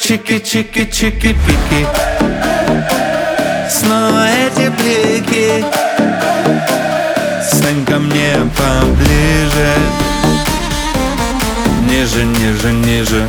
чики-чики-чики-пики. Снова эти блики. Стань ко мне поближе. Ниже, ниже, ниже.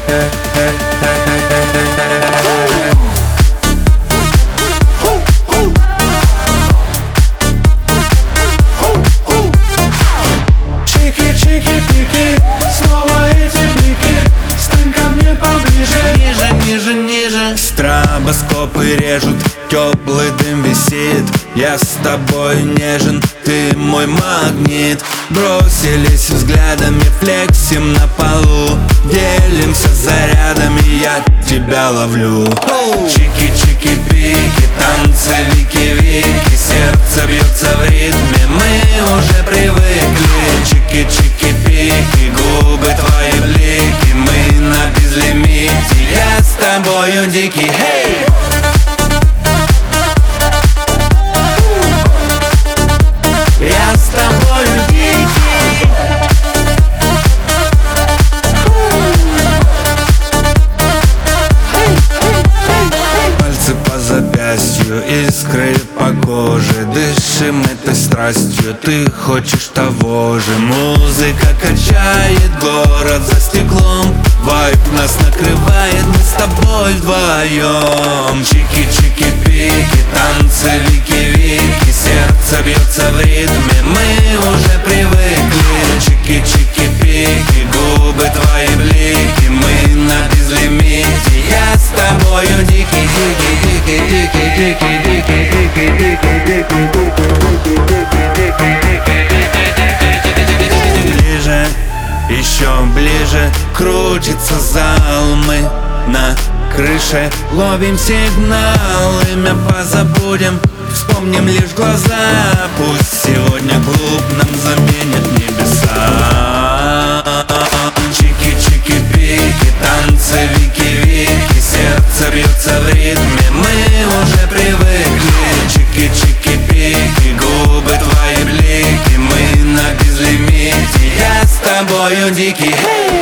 Чики-чики-пики. Снова эти блики. Стань ко мне поближе. Ниже, ниже, ниже. Стробоскопы режут, теплый дым висит. Я с тобой нежен, ты мой магнит. Бросились взглядами, флексим на полу. Делимся зарядами, я тебя ловлю. Чики-чики-пики, танцы вики-вики. Сердце бьется в ритме, мы уже привыкли. Чики-чики-пики, губы твои блики. Мы на безлимите, я с тобою дикий. Hey! Я с тобою дикий. Пальцы по запястью, искры по коже. Дышим этой страстью, ты хочешь того же. Музыка качает город за стеклом. Вайб нас накрывает, мы с тобой вдвоем. Чики-чики-пики, танцы вики-вики. Сердце бьется в ритме, мы уже привыкли. Чики-чики-пики, губы твои блики. Мы на безлимите, я с тобою дикий, дикий, дикий, дикий, дикий, дикий, дикий, дикий, дикий. Ближе, еще ближе, крутится зал. Мы на крыше ловим сигнал. Имя позабудем, вспомним лишь глаза. Пусть сегодня клуб нам заменит небеса. Чики-чики-пики, танцы вики-вики. Сердце бьется в ритме, мы уже привыкли. Чики-чики-пики, губы твои блики. Мы на безлимите, я с тобою дикий.